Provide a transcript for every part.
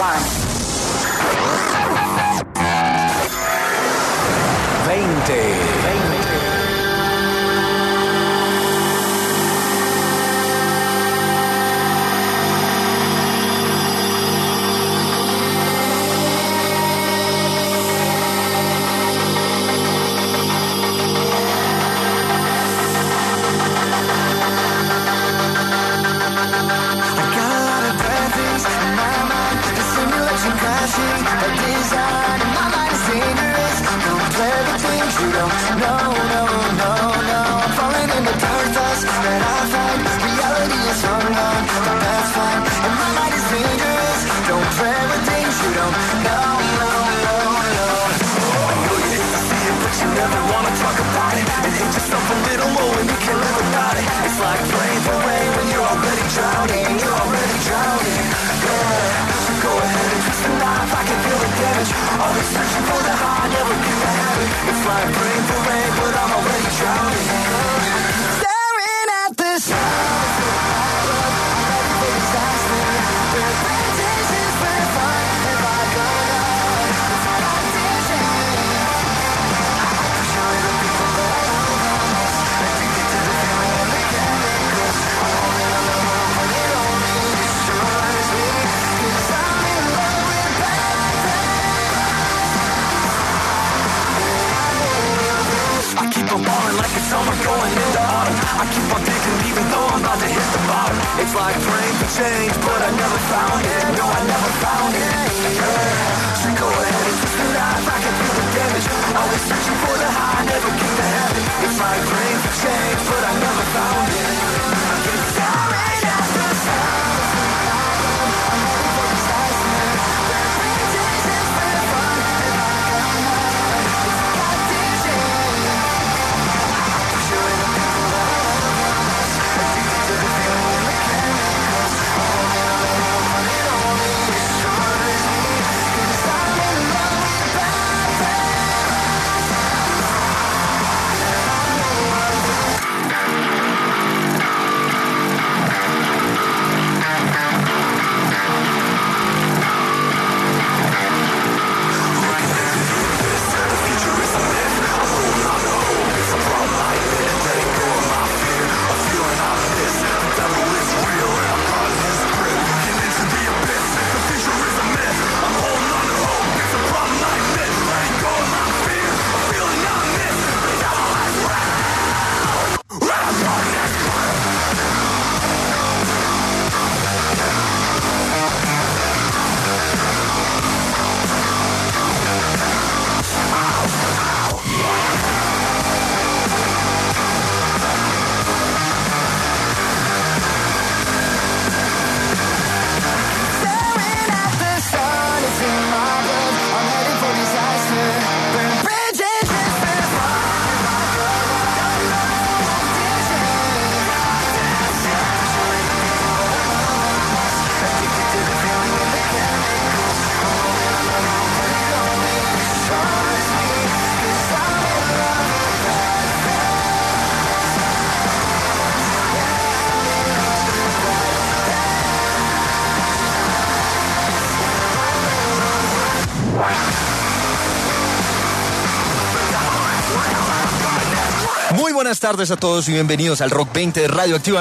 Buenas tardes a todos y bienvenidos al Rock 20 de Radio Activa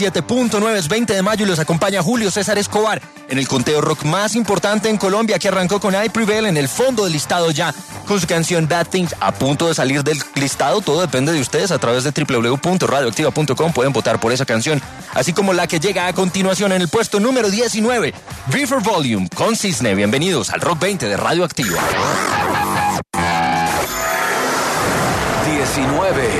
97.9. Es 20 de mayo y los acompaña Julio César Escobar en el conteo rock más importante en Colombia, que arrancó con I Prevail en el fondo del listado ya, con su canción Bad Things a punto de salir del listado. Todo depende de ustedes a través de www.radioactiva.com. Pueden votar por esa canción, así como la que llega a continuación en el puesto número 19, River Volume con Cisne. Bienvenidos al Rock 20 de Radio Activa. 19.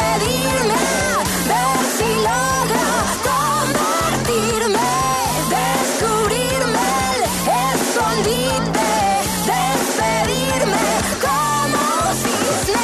despedirme, ver si logra convertirme, descubrirme el escondite, despedirme como cisne.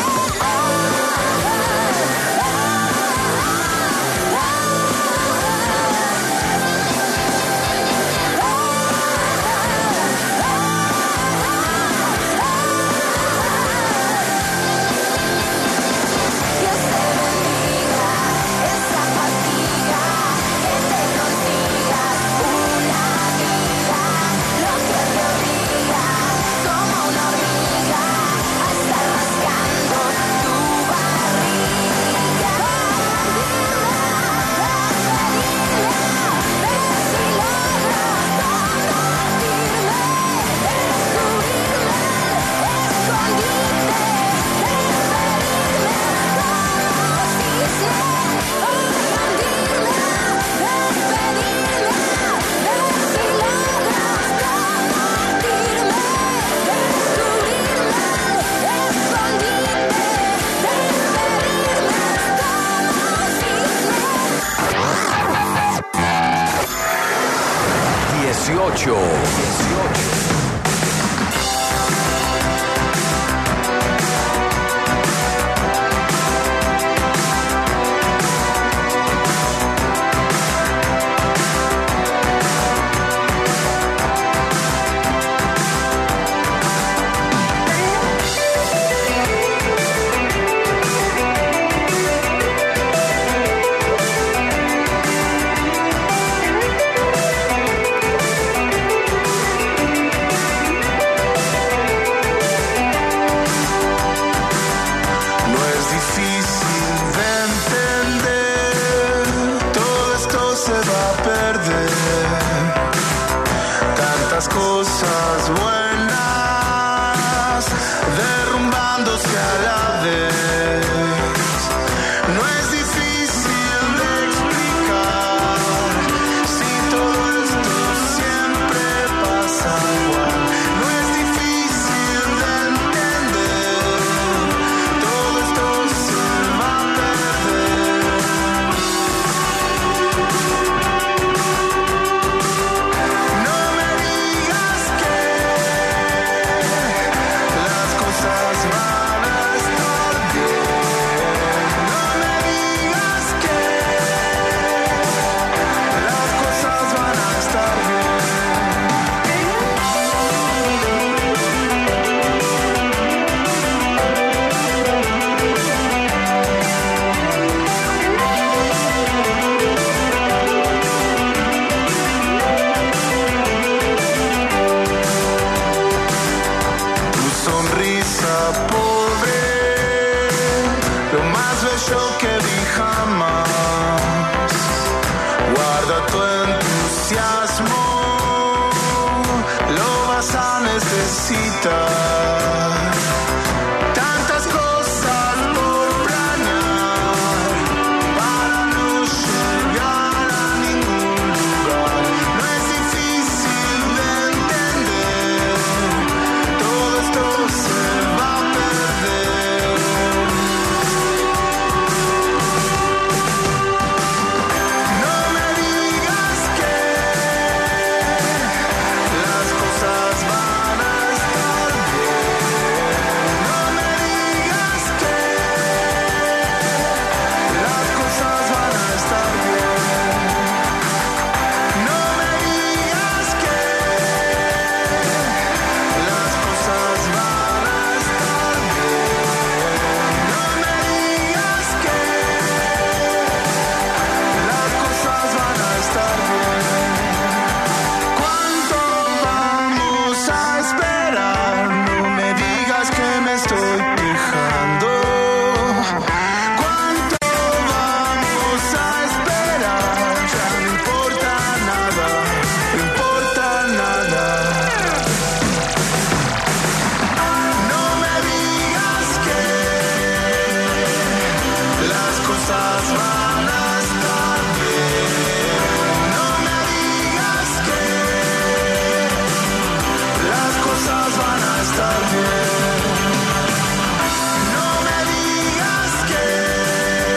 estar bien. No me digas que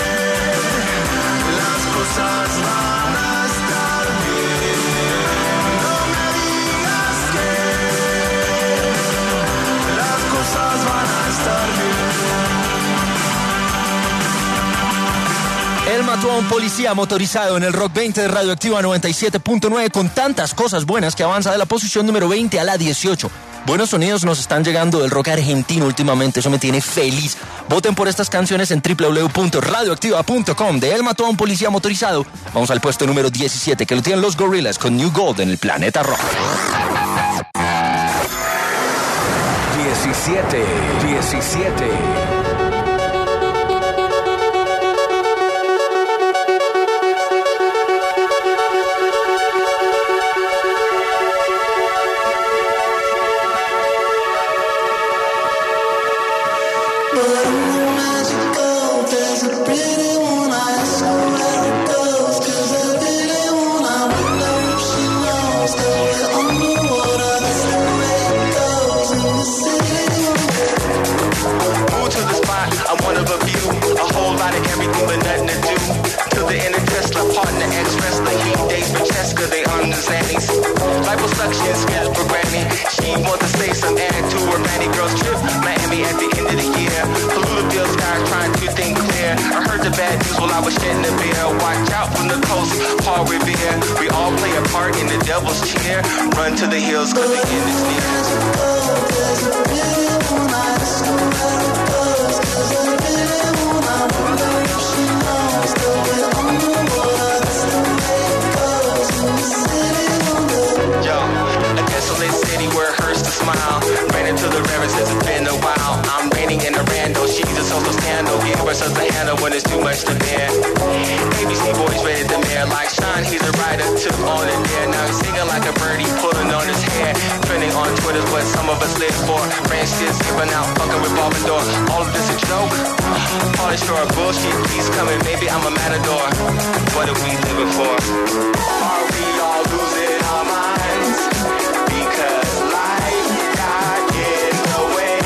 Él mató a un policía motorizado en el Rock 20 de Radioactiva 97.9 con tantas cosas buenas que avanza de la posición número 20 a la 18. Buenos sonidos nos están llegando del rock argentino últimamente, eso me tiene feliz. Voten por estas canciones en www.radioactiva.com. De Él mató a un policía motorizado. Vamos al puesto número 17, que lo tienen los Gorillaz con New Gold en el Planeta Rock. 17. Liposuction skills for granny. She wants to say some add to her Manny girls trip. Miami at the end of the year. Polluted skies trying to think clear. I heard the bad news while I was shedding the beer. Watch out from the coast, Paul Revere. We all play a part in the devil's cheer. Run to the hills cause the end is near. A desolate city where it hurts to smile. Ran into the river since it's been a while. I'm raining in a rando, she's a social scandal. Give her such a handle when it's too much to bear. ABC boys rated the mayor like Sean, he's a writer, took on it there. Now he's singing like a birdie, pulling on his hair. Trending on Twitter's what some of us live for. Ranch kids giving out, fucking with Barbador. All of this a joke, all this short bullshit keeps coming. Maybe I'm a matador. What are we living for? Are we all losing our minds? Because life got in the way.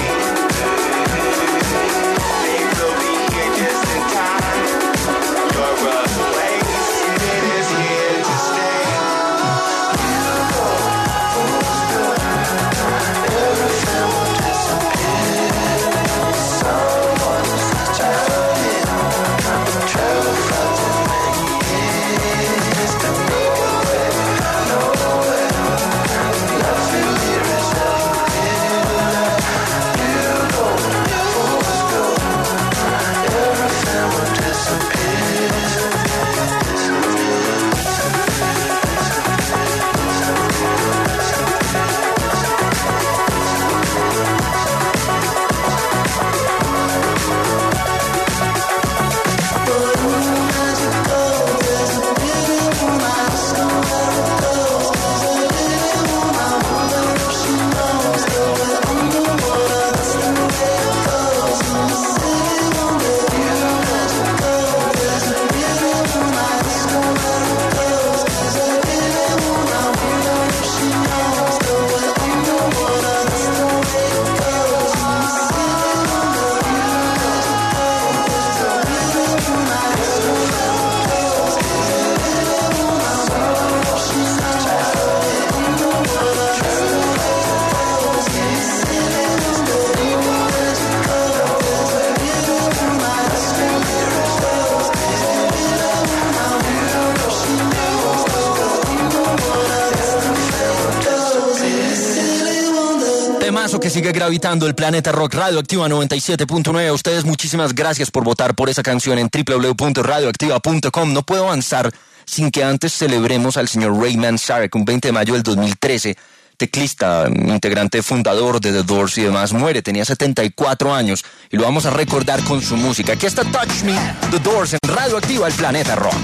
They will be here just in time. Your replacement is here to stay. Everything will disappear. Someone is traveling. Travel for too many years to make a way. Nowhere. Nothing here is ever clear. You go, fools go. Everything will disappear. Temazo que sigue gravitando el Planeta Rock. Radioactiva 97.9. A ustedes muchísimas gracias por votar por esa canción en www.radioactiva.com. No puedo avanzar sin que antes celebremos al señor Ray Manzarek. Un 20 de mayo del 2013, teclista, integrante fundador de The Doors y demás, muere. Tenía 74 años y lo vamos a recordar con su música. Aquí está Touch Me, The Doors en Radioactiva, el Planeta Rock.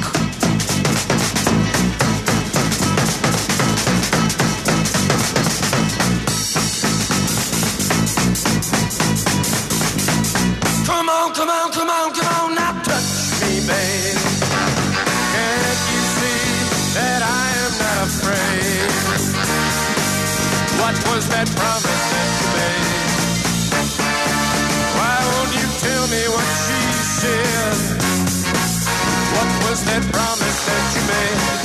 Come on, come on, come on, now touch me, babe. Can't you see that I am not afraid? What was that promise that you made? Why won't you tell me what she said? What was that promise that you made?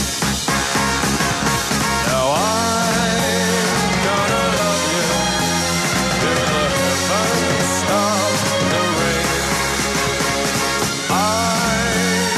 Now I'm gonna love you till the heavens stop the rain. I'm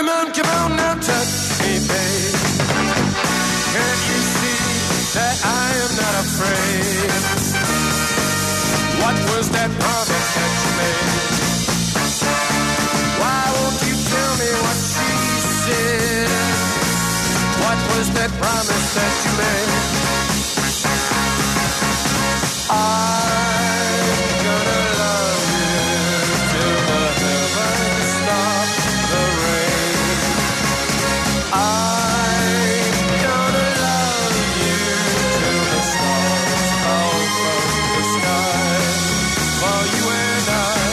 come on now, touch me, babe. Can't you see that I am not afraid? What was that promise that you made? Why won't you tell me what she said? What was that promise that you made? I'm gonna love you till the heavens stop the rain. I'm gonna love you till the stars fall from the sky. For you and I'm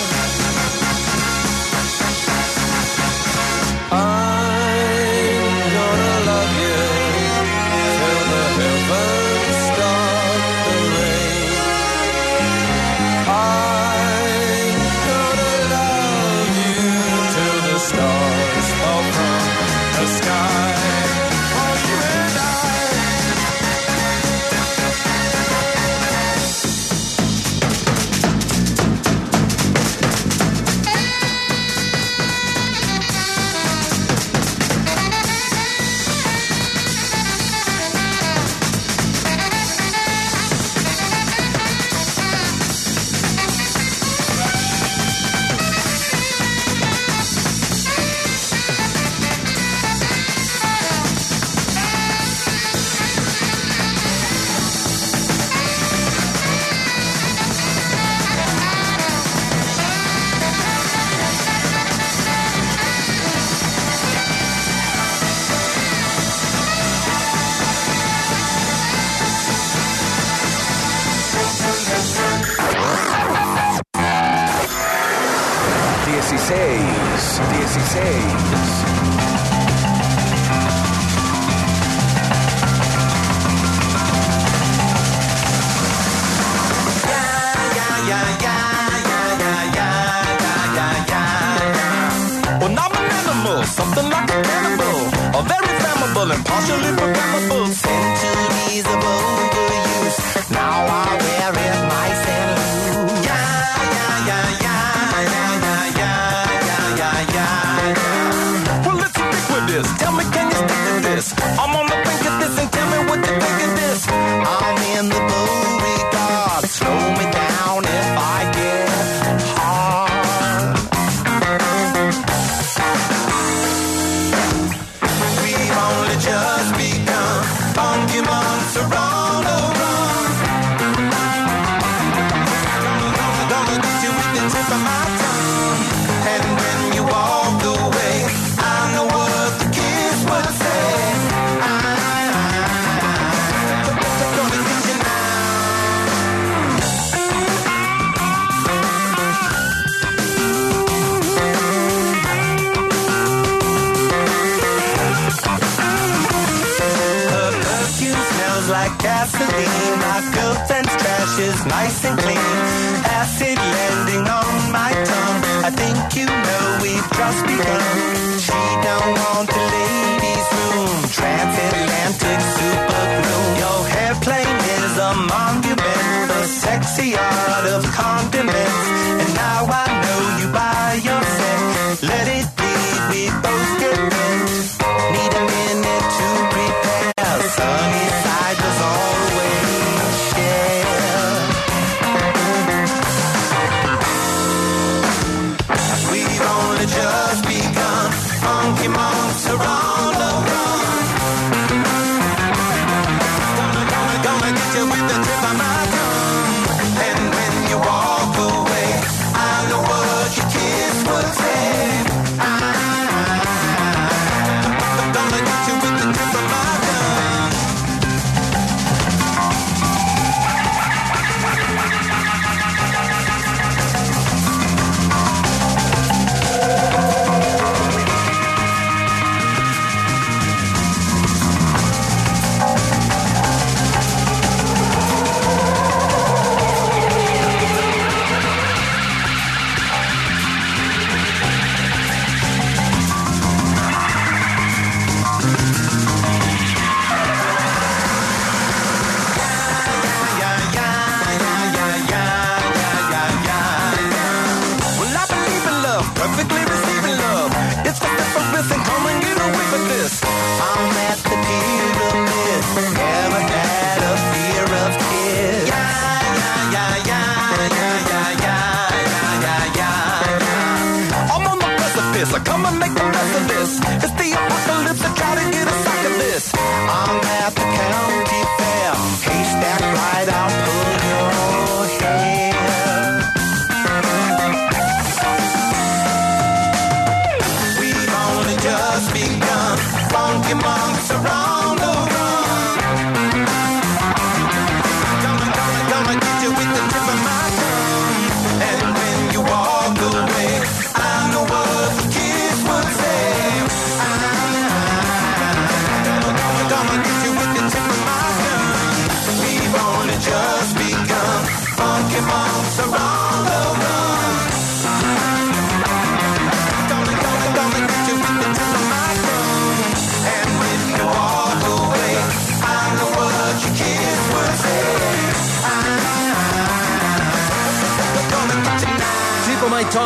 gonna love you till the heavens stop the rain. I'm gonna love you till the stars fall from the sky. For you and I. Well, I'm an animal, something like a cannibal, a very flammable and partially programmable. Centuries of overuse, now I wear it nice and loose. Well, let's stick with this. Tell me, can you stick to this? I'm on the brink of this, and tell me what you think of this. I'm in the Beauregard. Slow me down if I get hard. We've only just begun. Funky months are on the run. Gonna get you with the tip of my tongue. And when you walk away, I know what the kids would say. Gonna get you now. Her perfume smells like gasoline. My girlfriend's trash is nice and clean. Acid landing on my tongue. I think you know we've just begun. She don't want the ladies' room. Transatlantic super glue. Your airplane is a monument. The sexy art of condiments. And now I know you by yourself. Let it be, we both get bent. Need a minute to prepare. Sunny side was always shared. We've only just begun. Funky months are on the run. Gonna get you with the tip of my tongue. And when you walk away,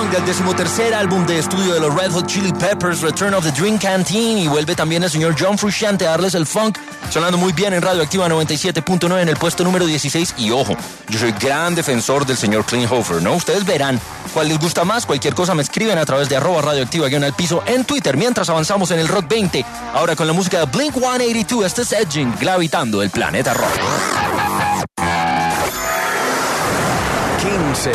Song, del 13º álbum de estudio de los Red Hot Chili Peppers, Return of the Dream Canteen, y vuelve también el señor John Frusciante a darles el funk, sonando muy bien en Radioactiva 97.9 en el puesto número 16. Y ojo, yo soy gran defensor del señor Klinghoffer, ¿no? Ustedes verán cuál les gusta más. Cualquier cosa me escriben a través de @radioactiva_al-piso en Twitter, mientras avanzamos en el Rock 20, ahora con la música de Blink 182. Este es Edging, gravitando el planeta rock. 15.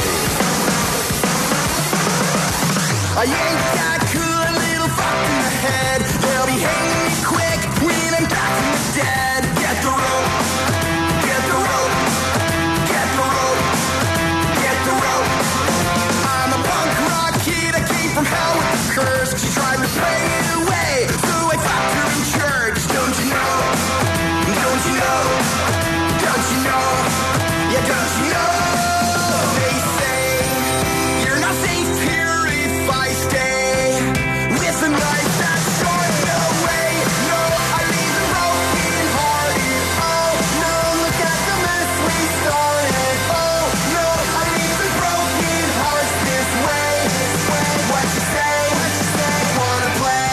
I ain't that cool, a little fucked in the head. They'll be hanging me quick when I'm back from the dead. Get the rope, get the rope, get the rope, get the rope. I'm a punk rock kid, I came from hell with the curse. She tried to pray it away, so I fucked her in church. Don't you know, don't you know, don't you know, yeah, don't you know? They say you're not safe here if I stay with a knife that's short. No way, no, I leave them broken hearted. Oh no, look at the mess we started. Oh no, I leave them broken hearts this way. What you say, wanna play?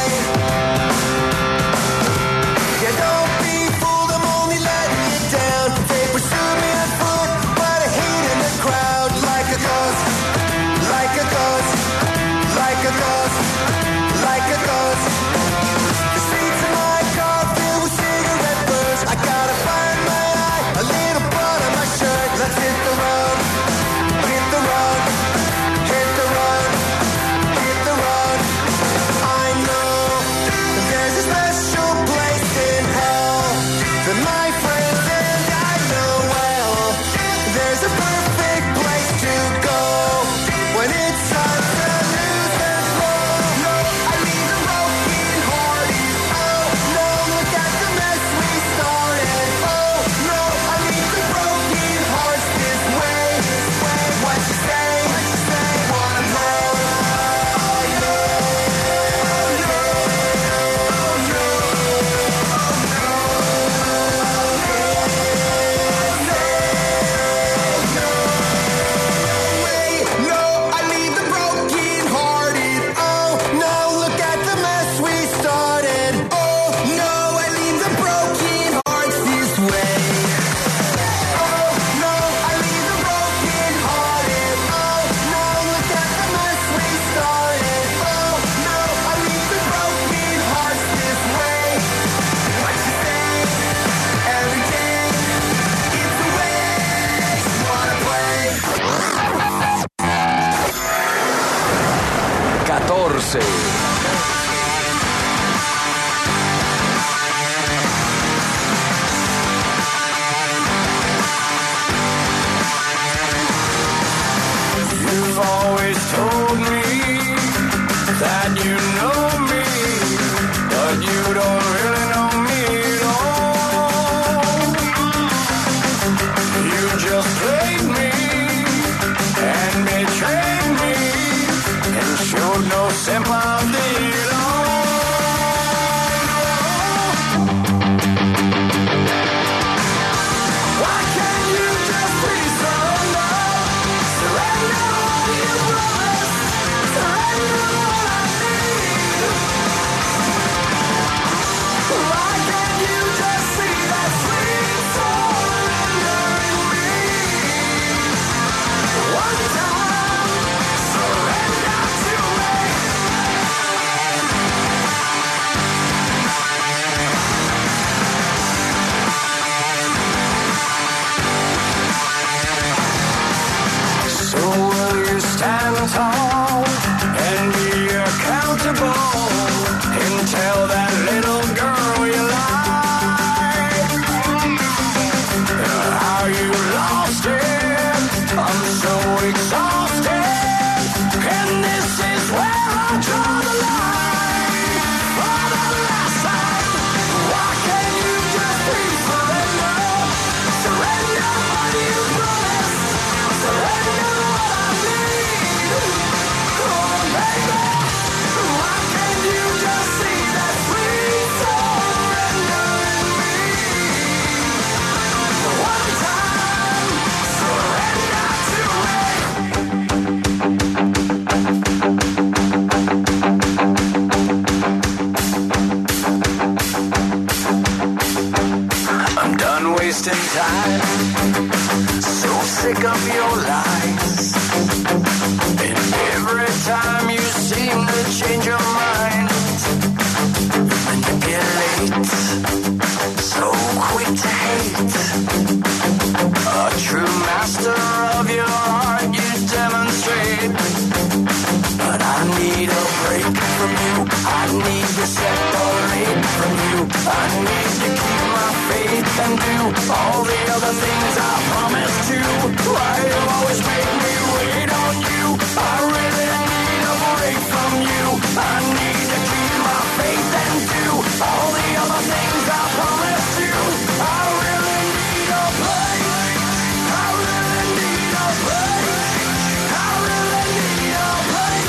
Yeah, don't be fooled, I'm only letting you down. They pursue me on foot, but I hate in the crowd. Like a ghost, like a ghost, like a ghost, like a ghost. The streets of my car filled with cigarette burns. I gotta find my eye, a little blood on my shirt. Let's hit the road, hit the road, hit the road, hit the road. I know there's a special place in hell that my friends and I know well. There's a perfect place to go when it's time to lose control. No, I leave them broken hearted. Oh no, look at the mess we started. Oh no, I leave them broken hearts this way. What you say, wanna play? No, I leave them broken hearted. Oh no, look at the mess we started. Oh no, I leave them broken hearts this way. Oh no, I leave them broken hearted. Oh no, look at the mess we started. Oh no, I leave them broken hearts this way. What you say? Every day, it's a waste. Wanna play? 14. You've always told me that you know me, but you don't really know me at all. You just played me and betrayed me and showed no sympathy at all. Why can't you just please surrender? Surrender all you promised. Surrender all I need. Why can't you just see that sweet surrender in me? One time, surrender to me. So will you stand tall and be accountable and tell that little girl you like how you lost it? I'm so exhausted, and this is where I draw the line. For the last time, why can't you just please surrender? Surrender what you promised. Surrender what I need. Oh, baby, why can't you wasting time. So sick of your lies. And every time you seem to change your mind, manipulate, so quick to hate. A true master of your heart you demonstrate. But I need a break from you. I need to separate from you. I need to keep my faith and do all the other things I promised to. Why you always make me wait on you? I really need a break from you. I need to keep my faith and do all the other things I promised you. I really need a break. I really need a break. I really need a break.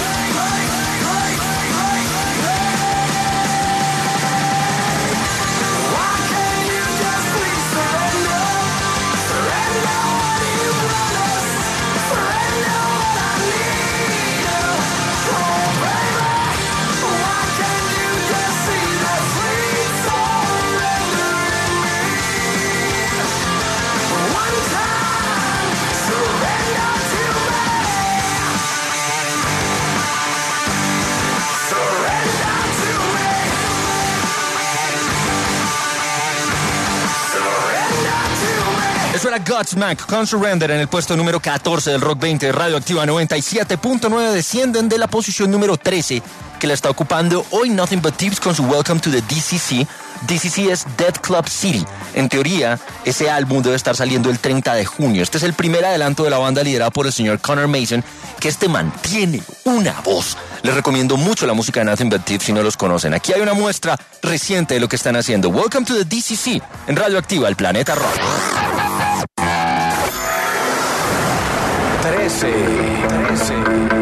Why can't you just please surrender? Surrender what you promised. Surrender what I need. Oh baby, why can't you just see the sweet surrender in me? One time, surrender to me. Surrender to me. Surrender to me. Eso era Godsmack con Surrender en el puesto número 14 del Rock 20 de Radioactiva 97.9. Descienden de la posición número 13 que la está ocupando hoy Nothing But Thieves con su Welcome to the DCC. DCC es Dead Club City. En teoría, ese álbum debe estar saliendo el 30 de junio. Este es el primer adelanto de la banda liderada por el señor Connor Mason, que mantiene una voz. Les recomiendo mucho la música de Nothing But Thieves si no los conocen. Aquí hay una muestra reciente de lo que están haciendo. Welcome to the DCC en Radioactiva, el planeta rock. 13.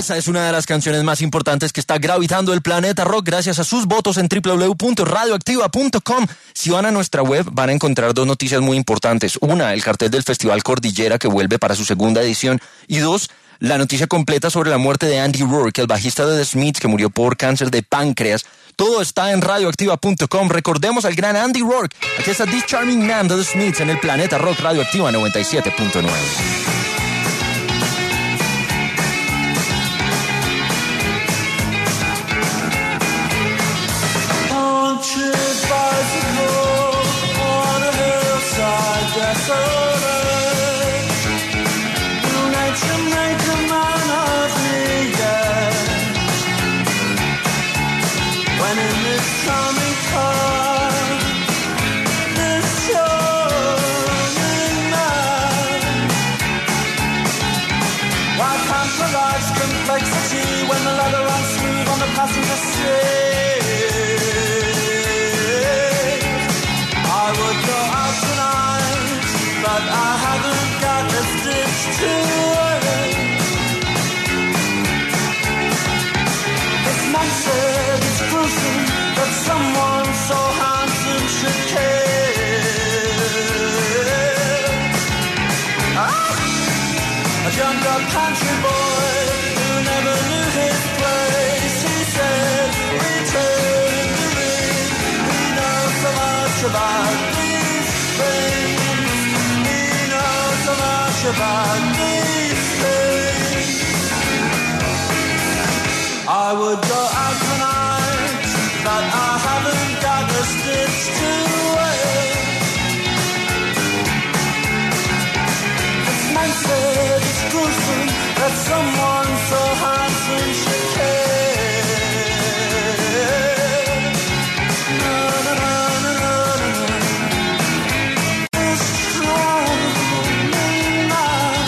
Esa es una de las canciones más importantes que está gravitando el planeta rock gracias a sus votos en www.radioactiva.com. Si van a nuestra web van a encontrar dos noticias muy importantes. Una, el cartel del Festival Cordillera que vuelve para su segunda edición. Y dos, la noticia completa sobre la muerte de Andy Rourke, el bajista de The Smiths que murió por cáncer de páncreas. Todo está en radioactiva.com. Recordemos al gran Andy Rourke. Aquí está This Charming Man de The Smiths en el Planeta Rock Radioactiva 97.9. When the leather runs smooth on the passenger seat, I would go out tonight, but I haven't got a stitch to wear. This man said it's gruesome that someone so handsome should care. A young country boy never knew his place. He said, return to me. He knows so much about these things. He knows so much about these things. I would go out tonight, but I haven't got a stitch to wear. This man said it's gruesome that someone so handsome should care. Na, na, na, na, na, na. This charming man.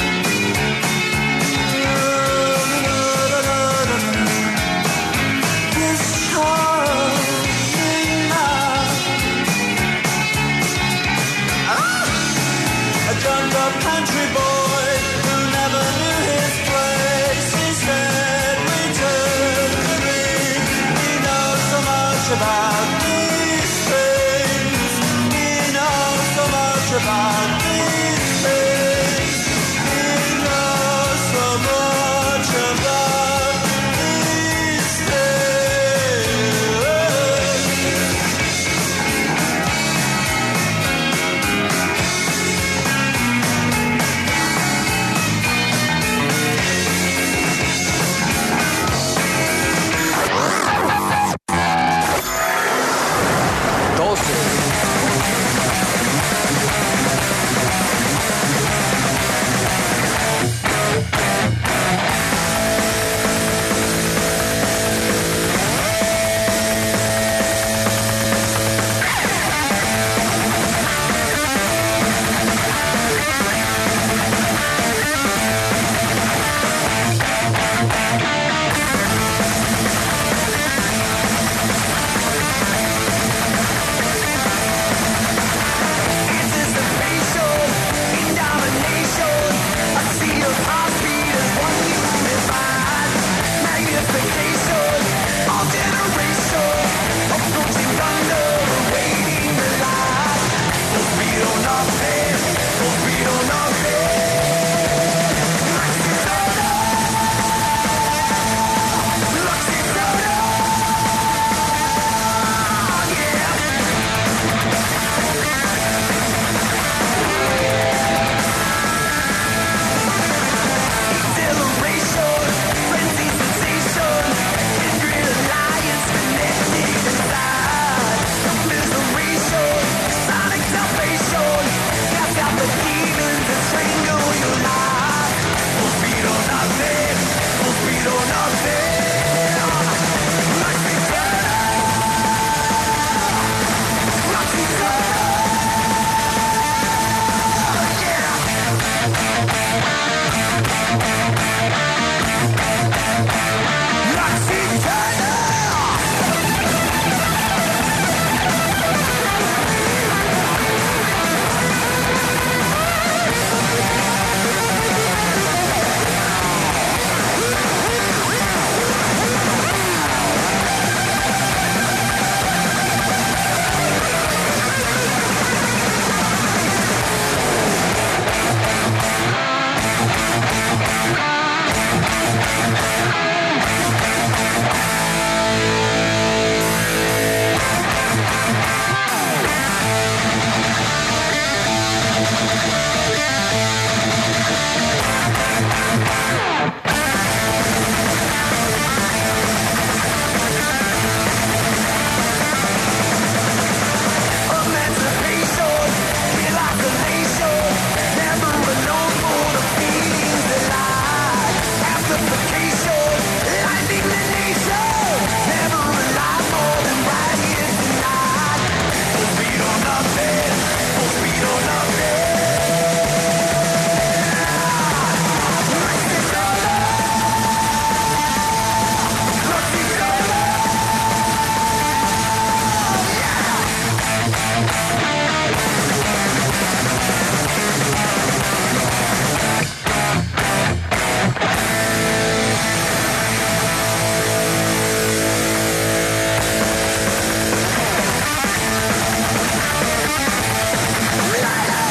Na, na, na, na, na, na. This charming man. A young country boy who never knew his place. He said, return to me. He knows so much about these things. He knows so much about these things. He knows so much about these things.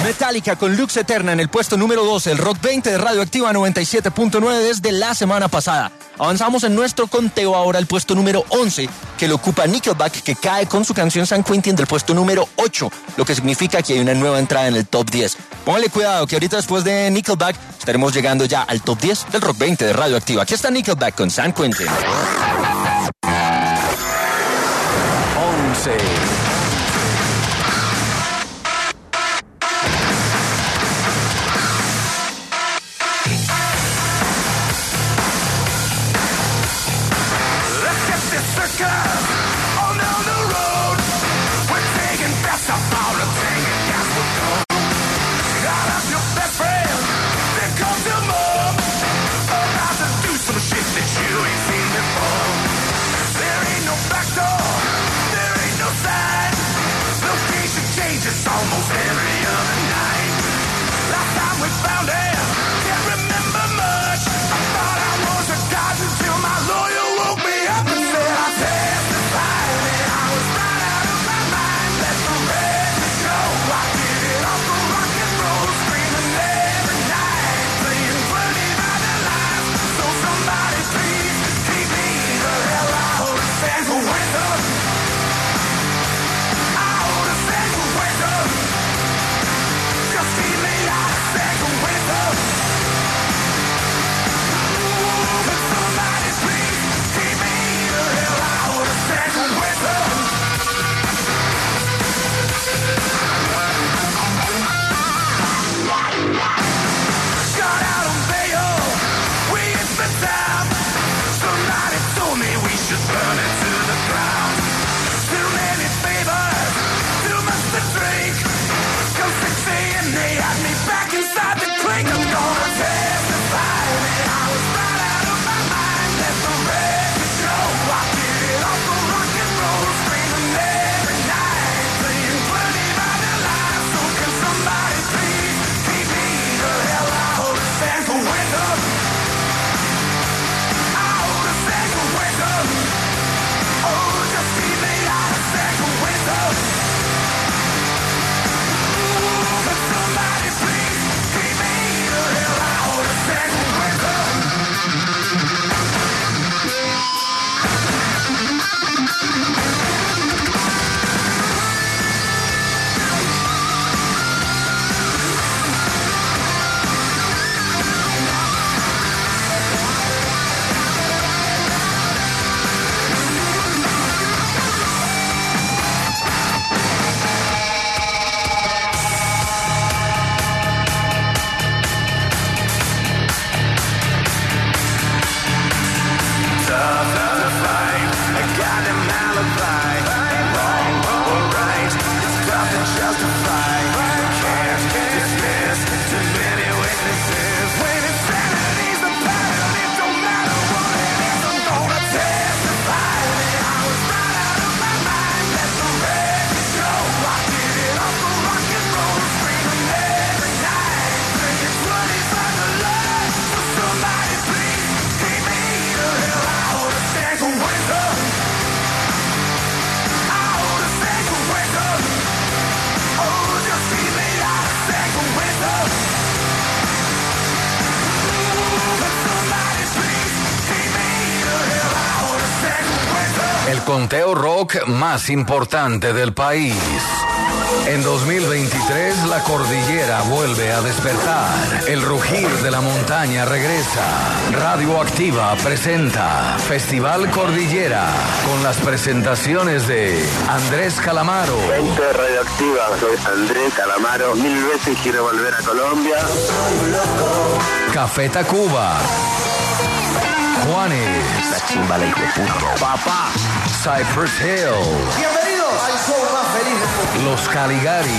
Metallica con Lux Eterna en el puesto número 12, el Rock 20 de Radioactiva 97.9 desde la semana pasada. Avanzamos en nuestro conteo ahora al puesto número 11, que lo ocupa Nickelback, que cae con su canción San Quentin del puesto número 8, lo que significa que hay una nueva entrada en el top 10. Póngale cuidado que ahorita después de Nickelback estaremos llegando ya al top 10 del Rock 20 de Radioactiva. Aquí está Nickelback con San Quentin. 11. Almost every other night. Last time we found it, can't remember much. I thought I was a god until my lawyer woke me up and said I testified and I was right out of my mind. Let the record show I did it off the rock and roll, screaming every night, playing funny by the lines. So somebody please keep me the hell out of San Quentin. Just keep me out of San Quentin. Could somebody please keep me the hell out of San Quentin? Got out on bail, we hit the town. Somebody told me we should burn it to the ground. Too many favors, too much to drink. Come 6 a.m. they had me back inside the clink. I'm gonna testify that I was right out of my mind. Let the record show I did it off the rock and roll, screaming every night, playing funny by the lines. So can somebody please keep me the hell out of San Quentin? Out of San Quentin. Oh, just keep me out of San Quentin. Somebody please keep me the hell out of San Quentin. El conteo rock más importante del país. En 2023 la cordillera vuelve a despertar. El rugir de la montaña regresa. Radioactiva presenta Festival Cordillera con las presentaciones de Andrés Calamaro. 20 Radioactiva, soy Andrés Calamaro. 1000 veces quiero volver a Colombia. Café Tacuba. Juanes. La chimba la hijo de puta. Papá. Cypress Hill. Bienvenidos al show más feliz del mundo. Los Caligaris.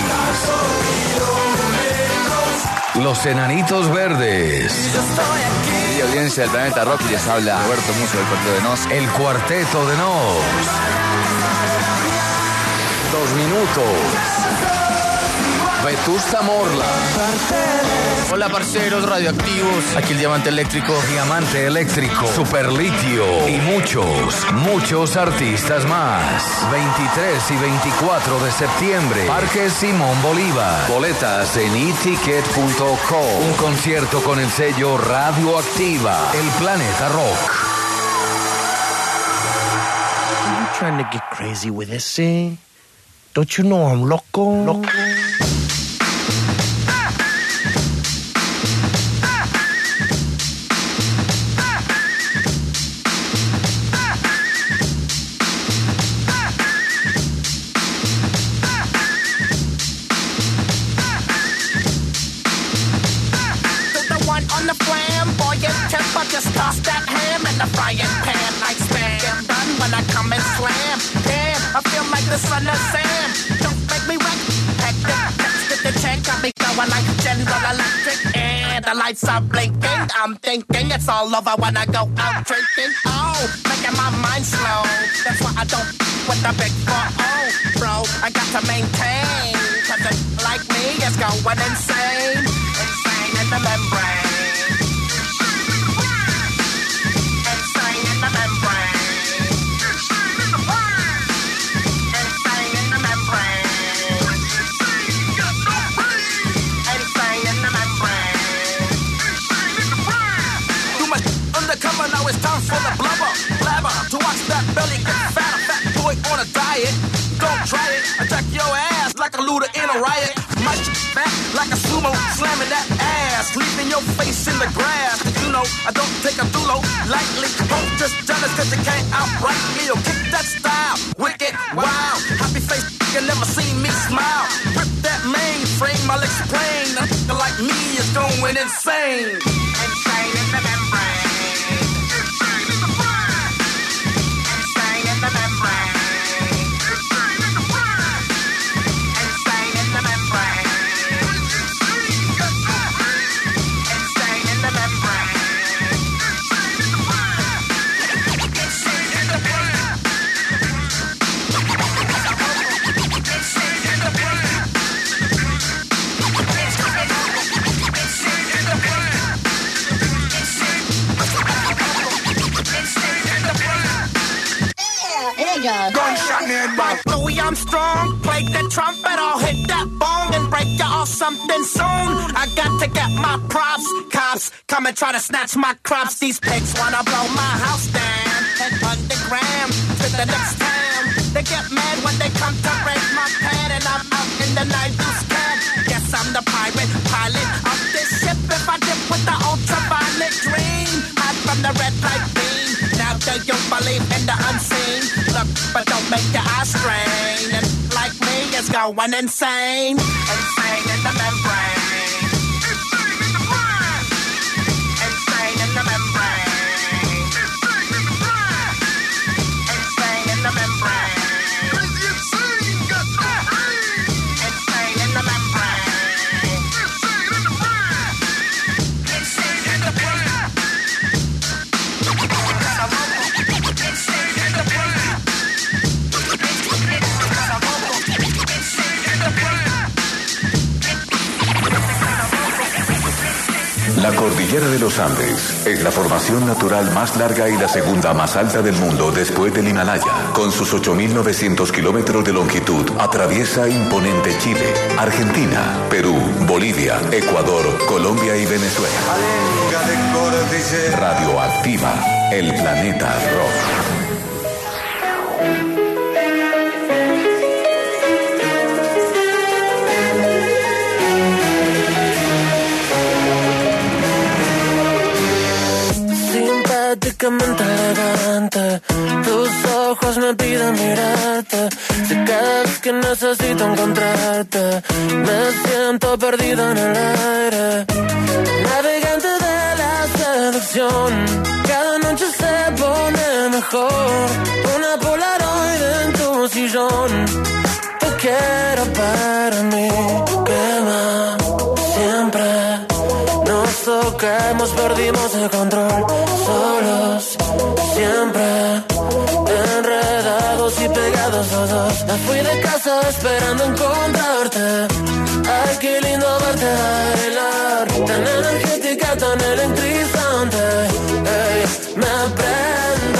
Los Enanitos Verdes. Y audiencia del Planeta Rock, les habla Roberto Musso del Cuarteto de Nos. El Cuarteto de Nos. 2 minutos. Vetusta Morla. Hola parceros radioactivos, aquí el diamante eléctrico. Diamante eléctrico, Superlitio y muchos artistas más. 23 y 24 de septiembre, Parque Simón Bolívar. Boletas en eticket.com. Un concierto con el sello Radioactiva, El Planeta Rock. You trying to get crazy with this thing? Don't you know I'm loco? On the flamboyant temper, just toss that ham in the frying pan like spam. Get done when I come and slam. Damn, I feel like the son of Sam. Don't make me wreck. Hectic, text the check, got me going like General Electric. And the lights are blinking. I'm thinking it's all over when I go out drinking. Oh, making my mind slow. That's why I don't with the big 4-0, bro. I got to maintain, cause it like me is going insane. Insane in the membrane. Now it's time for the blabber to watch that belly get fatter. Fat boy on a diet, don't try it. Attack your ass like a looter in a riot. My fat like a sumo, slamming that ass, leaving your face in the grass. You know I don't take a dulo lightly. Don't just jealous cause you can't outright me. Or kick that style, wicked, wild. Happy face, you never seen me smile. Rip that mainframe, I'll explain. A nigga like me is going insane. Insane in the membrane. Gunshot nearby. Louis Armstrong, play the trumpet, I'll hit that bong and break y'all something soon. I got to get my props. Cops come and try to snatch my crops. These pigs wanna blow my house down and underground to the next town. They get mad when they come to break my pad and I'm out in the night loose cab. Guess I'm the pirate pilot of this ship. If I dip with the ultraviolet dream, hide from the red light beam. Now do you believe in the unseen? Look, but don't make your eyes strain. And like me, it's going insane. Insane in the membrane. Insane in the brain. Insane in the membrane. Insane in the brain. Insane in the membrane. Insane got no brain. Insane in the membrane. Insane in the brain. Insane in the brain. La cordillera de los Andes es la formación natural más larga y la segunda más alta del mundo después del Himalaya. Con sus 8.900 kilómetros de longitud, atraviesa imponente Chile, Argentina, Perú, Bolivia, Ecuador, Colombia y Venezuela. Radioactiva, el planeta rock. Simpáticamente elegante, tus ojos me piden mirarte. Sé que necesito encontrarte. Me siento perdido en el aire, navegante de la seducción. Cada noche se pone mejor. Una Polaroid en tu sillón. Te quiero para mí. Quema siempre. Nos toquemos, perdimos el control. Solos, siempre enredados y pegados los dos. Me fui de casa esperando encontrarte. Ay, qué lindo verte bailar, tan energética, tan electrizante. Ey, me prendo.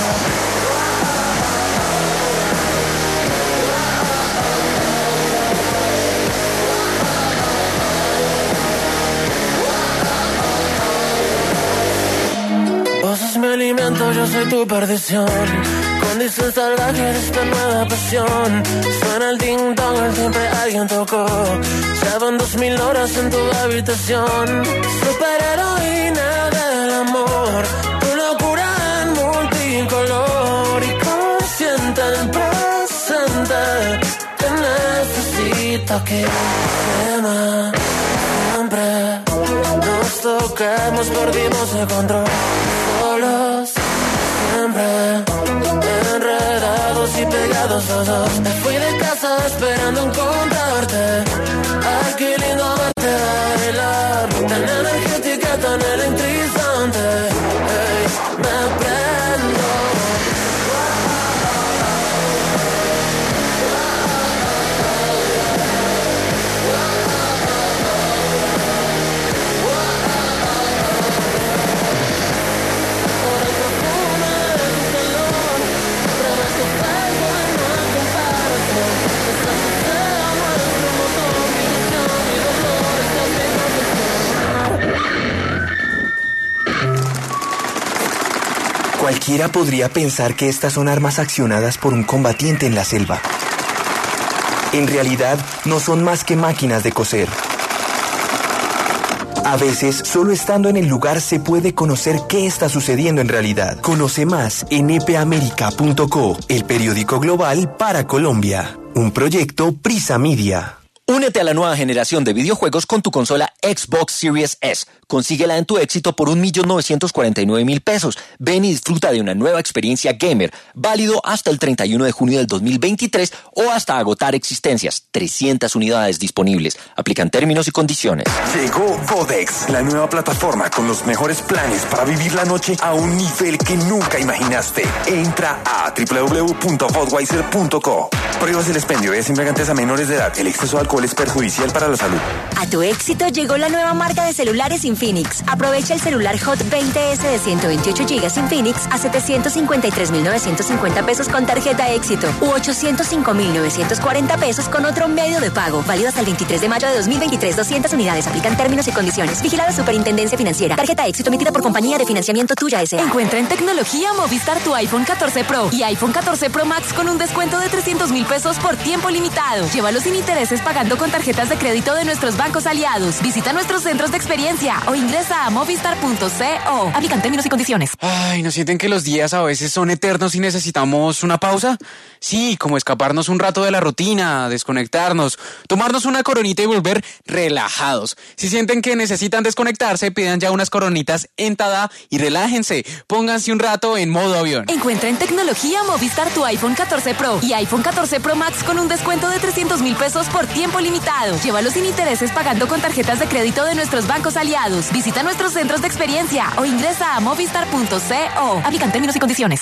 Vos sos mi alimento, yo soy tu perdición. Condición salvaje de esta nueva pasión. Suena el ding dong, siempre alguien tocó. Ya van 2000 horas en tu habitación. Superheroína del amor, tu locura en multicolor. Y consciente del presente, te necesito aquí. Tema, siempre nos tocamos, perdimos el control. Solos, siempre enredados y pegados los dos. Me fui de casa esperando encontrarte. Ay, qué lindo verte bailar, tan energética, tan electrizante. Hey, me prendo. Cualquiera podría pensar que estas son armas accionadas por un combatiente en la selva. En realidad, no son más que máquinas de coser. A veces, solo estando en el lugar se puede conocer qué está sucediendo en realidad. Conoce más en epeamerica.co, el periódico global para Colombia. Un proyecto Prisa Media. Únete a la nueva generación de videojuegos con tu consola Xbox Series S. Consíguela en Tu Éxito por 1.949.000 pesos. Ven y disfruta de una nueva experiencia gamer, válido hasta el 31 de junio del 2023 o hasta agotar existencias. 300 unidades disponibles. Aplican términos y condiciones. Llegó Vodex, la nueva plataforma con los mejores planes para vivir la noche a un nivel que nunca imaginaste. Entra a www.budweiser.co. Prohíbas el expendio de embriagantes a menores de edad. El exceso de alcohol es perjudicial para la salud. A Tu Éxito llegó la nueva marca de celulares Infinix. Aprovecha el celular Hot 20S de 128 GB Infinix a 753.950 pesos con tarjeta Éxito u 805.940 pesos con otro medio de pago. Válido hasta el 23 de mayo de 2023. 200 unidades. Aplican términos y condiciones. Vigilada Superintendencia Financiera. Tarjeta Éxito emitida por Compañía de Financiamiento Tuya S.A. Encuentra en tecnología Movistar tu iPhone 14 Pro y iPhone 14 Pro Max con un descuento de 300.000 pesos por tiempo limitado. Llévalos sin intereses pagando con tarjetas de crédito de nuestros bancos aliados. Visita nuestros centros de experiencia o ingresa a movistar.co. Aplican términos y condiciones. Ay, ¿no sienten que los días a veces son eternos y necesitamos una pausa? Sí, como escaparnos un rato de la rutina, desconectarnos, tomarnos una coronita y volver relajados. Si sienten que necesitan desconectarse, pidan ya unas coronitas en Tada y relájense. Pónganse un rato en modo avión. Encuentra en tecnología Movistar tu iPhone 14 Pro y iPhone 14 Pro Max con un descuento de 300.000 pesos por tiempo limitado. Llévalos sin intereses pagando con tarjetas de crédito de nuestros bancos aliados. Visita nuestros centros de experiencia o ingresa a movistar.co. Aplican términos y condiciones.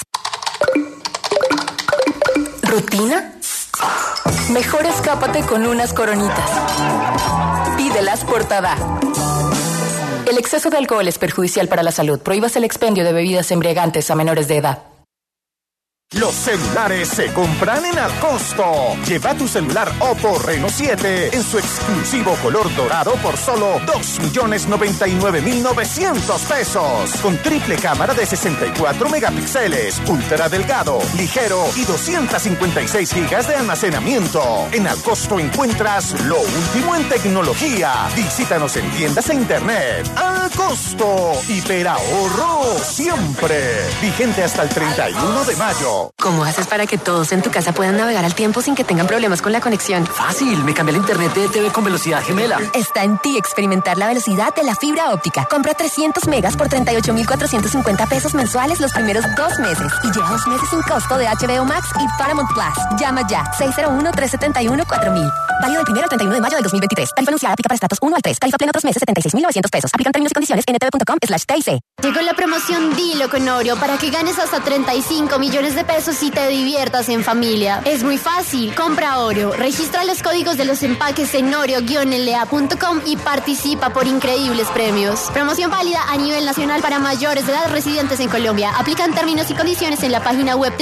¿Rutina? Mejor escápate con unas coronitas. Pídelas por Tada. El exceso de alcohol es perjudicial para la salud. Prohíbas el expendio de bebidas embriagantes a menores de edad. Los celulares se compran en Alcosto. Lleva tu celular Oppo Reno 7 en su exclusivo color dorado por solo 2.099.900 pesos. Con triple cámara de 64 megapíxeles, ultra delgado, ligero y 256 gigas de almacenamiento. En Alcosto encuentras lo último en tecnología. Visítanos en tiendas e internet. Alcosto, hiperahorro siempre. Vigente hasta el 31 de mayo. ¿Cómo haces para que todos en tu casa puedan navegar al tiempo sin que tengan problemas con la conexión? Fácil, me cambié el internet de TV con velocidad gemela. Está en ti experimentar la velocidad de la fibra óptica. Compra 300 megas por 38.450 pesos mensuales los primeros 2 meses y lleva 2 meses sin costo de HBO Max y Paramount Plus. Llama ya, 601-371-4000. Válido del 1 al 31 de mayo del 2023. Tarifa anunciada aplica para estratos 1 al 3. Tarifa plena otros meses 76.900 pesos. Aplican términos y condiciones en ntv.com/TIC. Llegó la promoción Dilo con Oreo para que ganes hasta 35 millones de pesos y te diviertas en familia. Es muy fácil. Compra Oreo, registra los códigos de los empaques en oreo-la.com y participa por increíbles premios. Promoción válida a nivel nacional para mayores de edad residentes en Colombia. Aplican términos y condiciones en la página web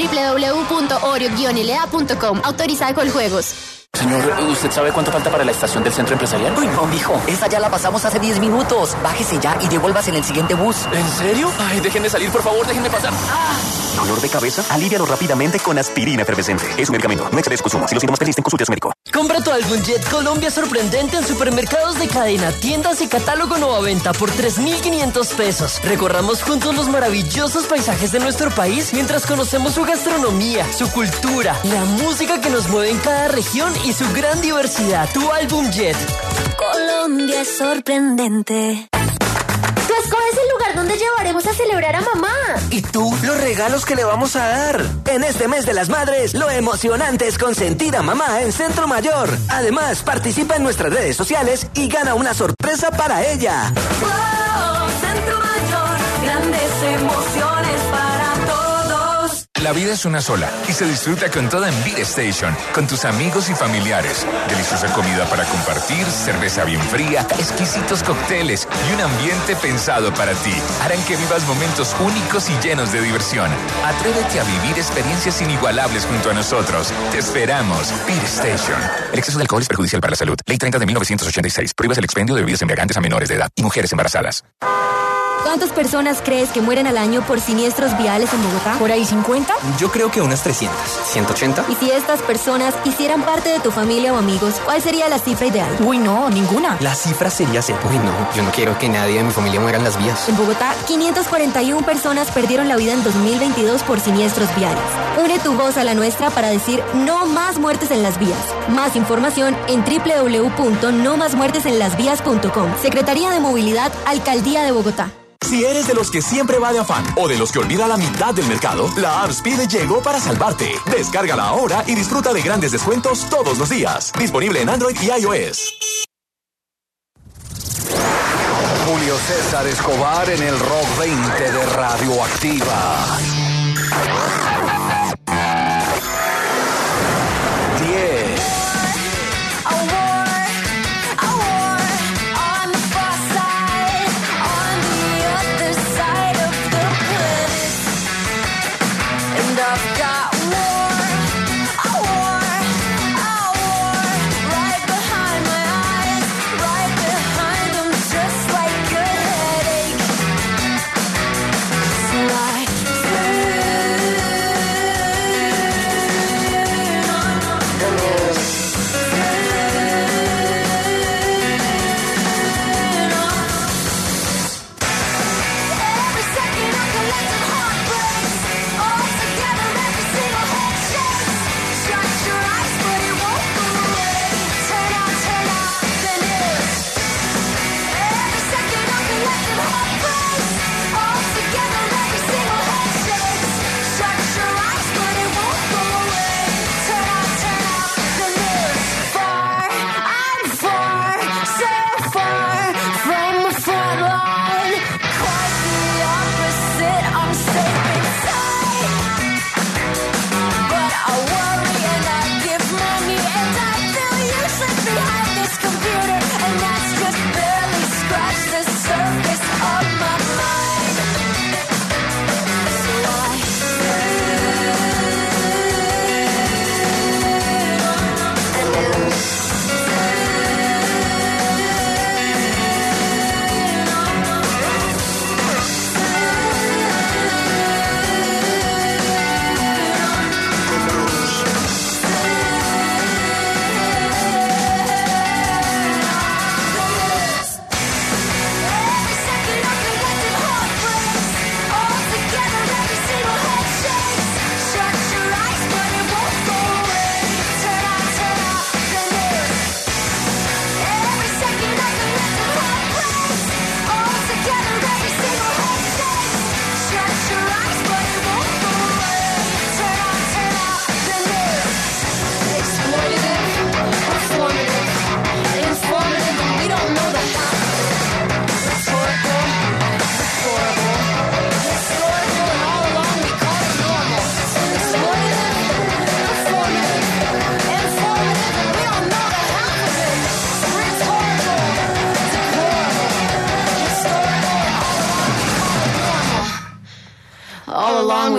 www.oreo-la.com. Autorizada con juegos. Señor, ¿usted sabe cuánto falta para la estación del centro empresarial? Uy, no, mijo. Esta ya la pasamos hace 10 minutos. Bájese ya y devuélvase en el siguiente bus. ¿En serio? Ay, déjenme salir, por favor, déjenme pasar. ¿Dolor de cabeza? Alívialo rápidamente con aspirina efervescente. Es un medicamento, no excedes consumo. Si los síntomas persisten, consulte a su médico. Compra tu álbum Jet Colombia sorprendente en supermercados de cadena, tiendas y catálogo nueva venta por 3.500 pesos. Recorramos juntos los maravillosos paisajes de nuestro país mientras conocemos su gastronomía, su cultura, la música que nos mueve en cada región y su gran diversidad. Tu álbum Jet. Colombia es sorprendente. Tú escoges el lugar donde llevaremos a celebrar a mamá. ¿Y tú? Los regalos que le vamos a dar. En este mes de las madres, lo emocionante es consentir a mamá en Centro Mayor. Además, participa en nuestras redes sociales y gana una sorpresa para ella. Wow, Centro Mayor, grandes emociones para todos. La vida es una sola y se disfruta con toda en Beat Station, con tus amigos y familiares. Deliciosa comida para compartir, cerveza bien fría, exquisitos cócteles y un ambiente pensado para ti. Harán que vivas momentos únicos y llenos de diversión. Atrévete a vivir experiencias inigualables junto a nosotros. Te esperamos. Beat Station. El exceso de alcohol es perjudicial para la salud. Ley 30 de 1986. Prohíbes el expendio de bebidas embriagantes a menores de edad y mujeres embarazadas. ¿Cuántas personas crees que mueren al año por siniestros viales en Bogotá? ¿Por ahí 50? Yo creo que unas 300. ¿180? Y si estas personas hicieran parte de tu familia o amigos, ¿cuál sería la cifra ideal? Uy, no, ninguna. La cifra sería 0. Uy, no, yo no quiero que nadie de mi familia muera en las vías. En Bogotá, 541 personas perdieron la vida en 2022 por siniestros viales. Une tu voz a la nuestra para decir no más muertes en las vías. Más información en www.nomasmuertesenlasvías.com. Secretaría de Movilidad, Alcaldía de Bogotá. Si eres de los que siempre va de afán o de los que olvida la mitad del mercado, la App Speed llegó para salvarte. Descárgala ahora y disfruta de grandes descuentos todos los días. Disponible en Android y iOS. Julio César Escobar en el Rock 20 de Radioactiva. 10.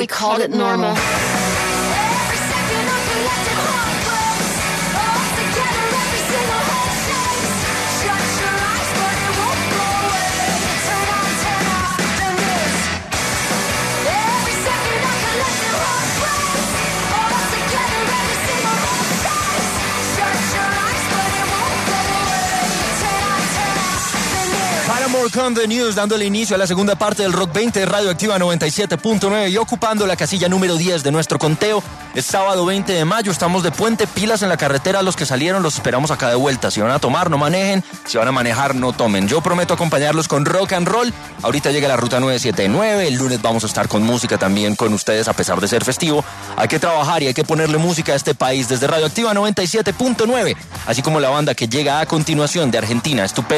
we call it normal. Paramore con The News, dándole inicio a la segunda parte del Rock 20 de Radioactiva 97.9 y ocupando la casilla número 10 de nuestro conteo. Es sábado 20 de mayo, estamos de puente, pilas en la carretera, los que salieron los esperamos acá de vuelta. Si van a tomar, no manejen, si van a manejar, no tomen. Yo prometo acompañarlos con rock and roll. Ahorita llega la ruta 979, el lunes vamos a estar con música también con ustedes a pesar de ser festivo. Hay que trabajar y hay que ponerle música a este país desde Radioactiva 97.9, así como la banda que llega a continuación de Argentina, estupenda.